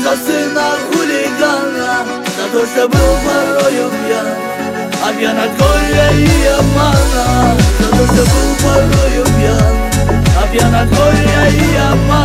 за сына хулигана, за то, что был порою пьян, а пьян от горя и обмана, за то, что был порою пьян, а пьян от горя и обмана.